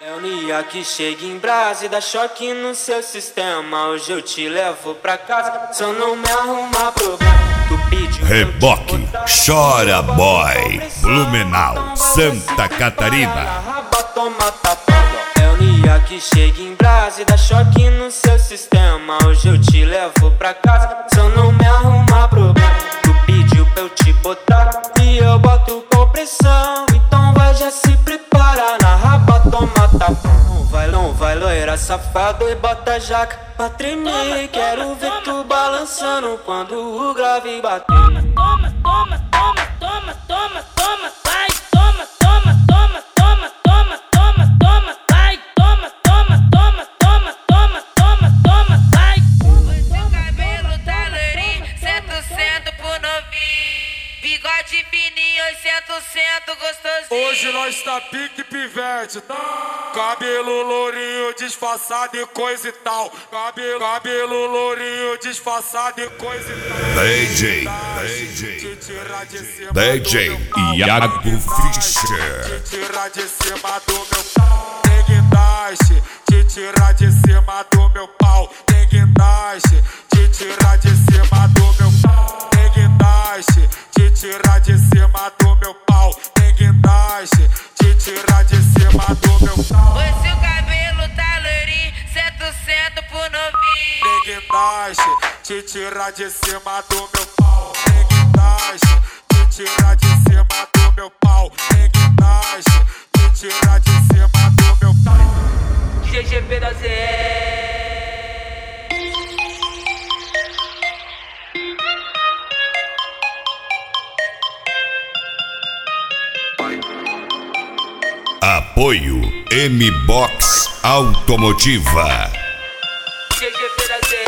É o Nia que chega em brasa e dá choque no seu sistema. Hoje eu te levo pra casa, só não me arrumar problema. Tu pediu Reboque, chora boy, Blumenau, Santa Catarina. É o Nia que chega em brasa e dá choque no seu sistema. Hoje eu te levo pra casa, só não me arrumar problema. Tu pediu pra eu te botar e eu boto com pressão. Então vai, já se prepara, na raba toma tapa. Não vai loira safado e bota a jaca pra tremer. Quero ver tu balançando quando o grave bater. Toma, toma, toma, toma, toma, toma, toma, vai, toma, toma, toma, toma, toma, toma, toma, vai, toma, toma, toma, toma, toma, toma, toma, vai. O seu cabelo tá loirinho, 100% pro novinho. Bigode fininho, 100% gostosinho. Hoje nós tá pique pivete, tá? Cabelo lourinho, disfarçado e coisa e tal. Cabelo lourinho, disfarçado e coisa e tal. DJ Iago Fischer. Te tirar de cima do meu pau, tem guindaste. Te tirar de cima do meu pau, tem guindaste. Te tirar de cima do meu pau, tem guindaste. Te tirar de cima do meu pau, tem guindaste. Te tirar de cima do meu pau. O seu cabelo tá loirinho, 100% pro novinho. Tem guindaste. Te tirar de cima do meu pau, tem guindaste. Te tirar de cima do meu pau, tem guindaste. Te tirar de cima do meu pau. GGP da ZE. Apoio M-Box Automotiva. GGP da ZE.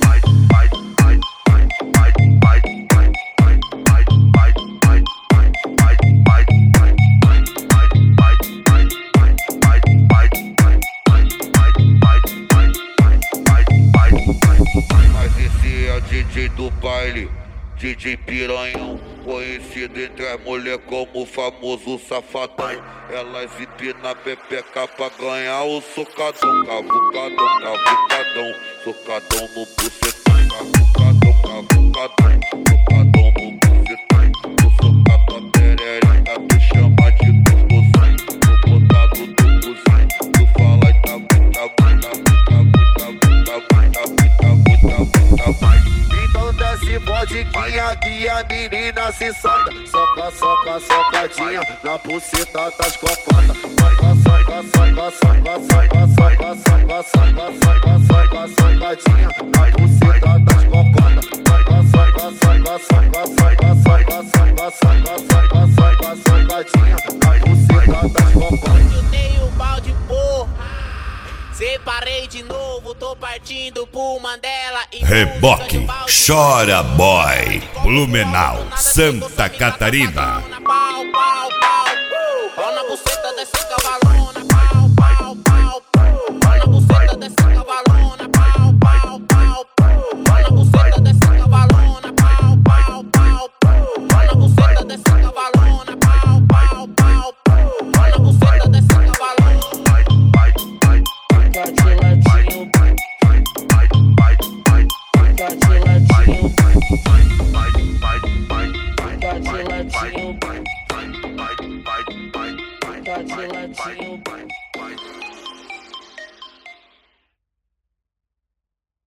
Mas esse é o DJ do baile, DJ Piranhão, conhecido entre as mulheres como o famoso safadão. Elas empinam a pepeca pra ganhar o socadão. Cavucadão, cavucadão, socadão no bucetão. Cavucadão, cavucadão, socadão no bucetão. O socadão a perereca, tu chama de tucuzão. Tô botado no tucuzão, tu fala e tá bom, tá bom, tá bom, tá bom, tá bom, tá bom, tá bom, tá bom, tá bom, tá bom. Então desce vodquinha que a menina se solta. Soca, soca, socadinha na buceta das cocotas. Soca, soca, soca, soca, soca, soca, soca, soca, soca, soca, socadinha na buceta das cocotas. Soca, soca, soca, soca, soca, soca, soca, soca, soca, soca, socadinha na buceta das cocotas. Chutei o balde, porra. Separei de novo, tô partindo pro Mandela. Reboque, chora boy, Blumenau, Santa Catarina. Pau, pau, pau. Ó na buceta desse